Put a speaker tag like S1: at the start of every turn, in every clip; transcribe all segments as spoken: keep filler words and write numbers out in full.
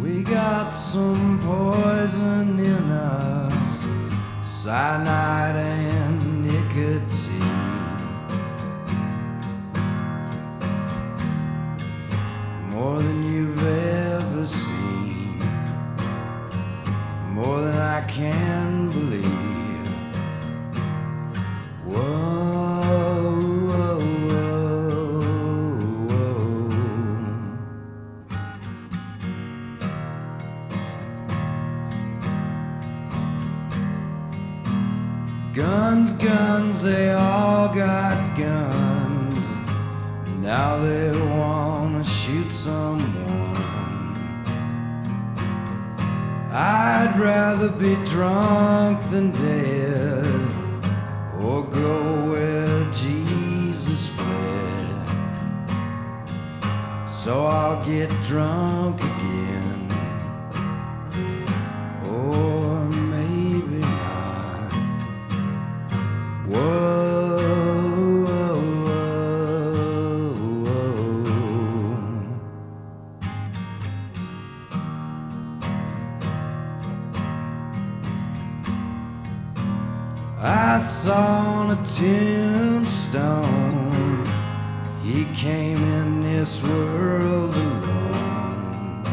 S1: We got some poison in us, cyanide and nicotine. More than you've ever seen, more than I can believe. Whoa, whoa, whoa, whoa. Guns, guns, they all got guns. Now they wanna shoot someone. I'd rather be drunk than dead, or go where Jesus fled. So I'll get drunk again, or maybe not. Whoa, whoa, whoa, whoa. I saw on a tombstone, he came in this world alone,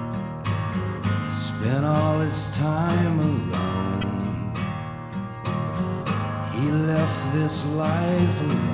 S1: spent all his time alone. He left this life alone.